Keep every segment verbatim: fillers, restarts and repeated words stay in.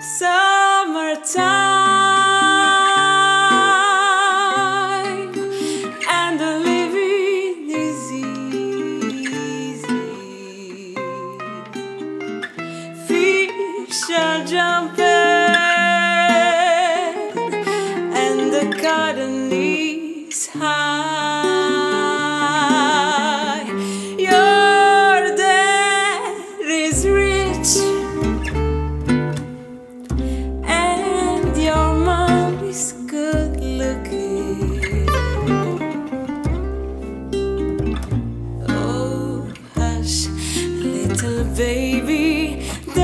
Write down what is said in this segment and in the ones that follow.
Summertime, and the living is easy. Fish are jumping, and the garden is high. Your dad is rich, is good looking. Oh, hush, little baby,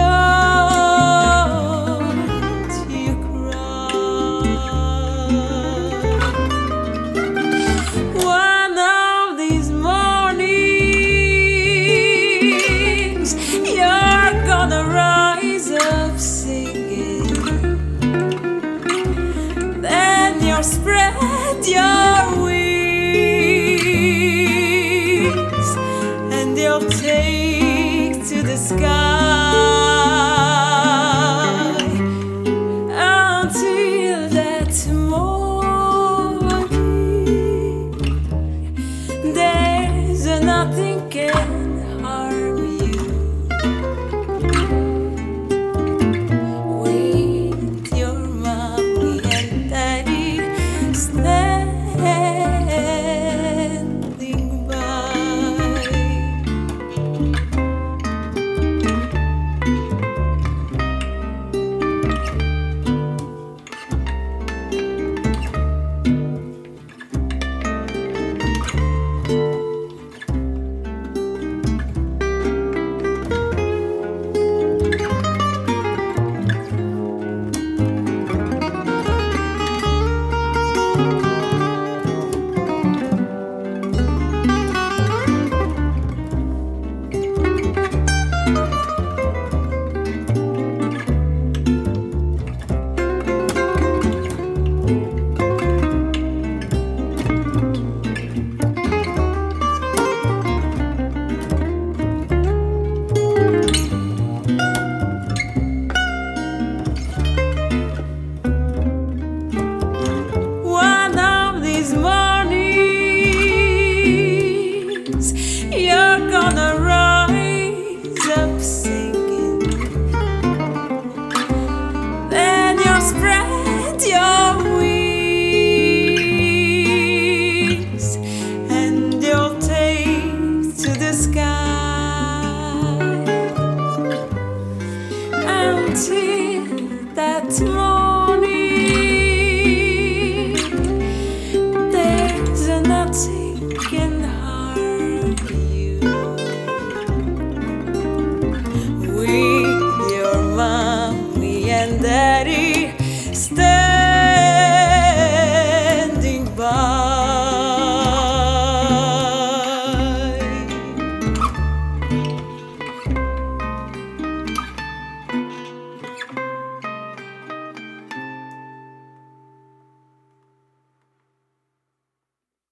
don't you cry. One of these mornings, you're gonna rise up singing. Spread your wings, and you'll take to the sky until that morning. There's nothing can harm you. With your mommy and daddy standing by. You're gonna rise up singing. Then you'll spread your wings, and you'll take to the sky until that